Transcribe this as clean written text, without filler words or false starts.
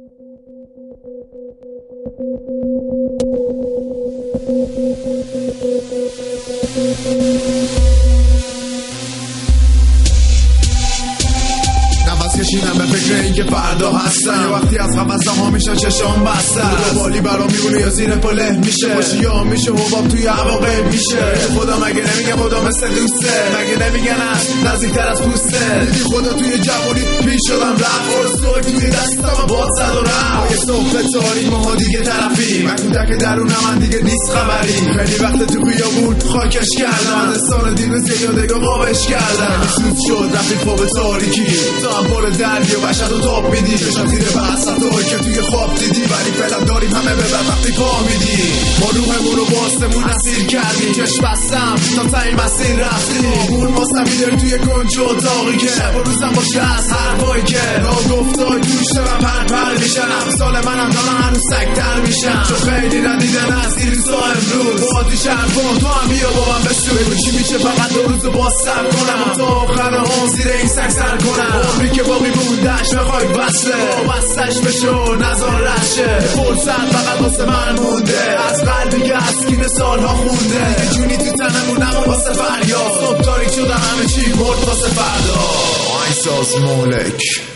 نفس کشیدم به فکر این که فردا هستم، یه وقتی از قفسه ها میشن چشام بستم، دو بالی برام میمونه یا زیر پله میشه، باشی یا میشه حباب توی هوا غیب میشه. خدا مگه نمیگه خدا مثل دوسته، مگه نمیگن از نزدیکتر از پوسته. دیدی خدا توی جوانی پیش شدم رفت، فرصوی توی دستم باد زد و رفت. یه صبح تاریک ماها دیگه طرفی، من کودک درونم من دیگه نیست خبری. خیلی وقت تو بیابون خاکش کردم، دستان دیو زیادگاه قابش کردم. سوز شد رفیق پا به تاریکی، تا هم بار درگی و وحشت و تاب میدی. چشم زیر بحثتایی که توی خواب دیدی، ولی فعلا داریم همه به بر وقتی پا میدی. ما روحمون رو باستمون اسیر کردیم، چشم بستم تا تایی مسیر رفتیم. اون ما سمیداری توی کنج اتاقی که شب و روزم باشه از حرفایی که ناگفتای توش دارم پر میشن. امثال منم دارم هنوز سگتر میشن، چون خیلی ندیدن از این روزا امروز. با آتیش حرفان تو هم بیا با من بسو، بگو چی میشه فقط دو روزو باز سر کنم و تا آخر هم زیر این سگ سر کنم. عمری که باقی موندش بخوای وصله بستش بشو نزار رشه. فرصت فقط واسه من مونده، از قلبی که اسکین سالها خونده. یه جونی تو تنمون نمون واسه فریاد، صبح تاریک شدم همه چی مرد واسه فردا. آیساز مولک.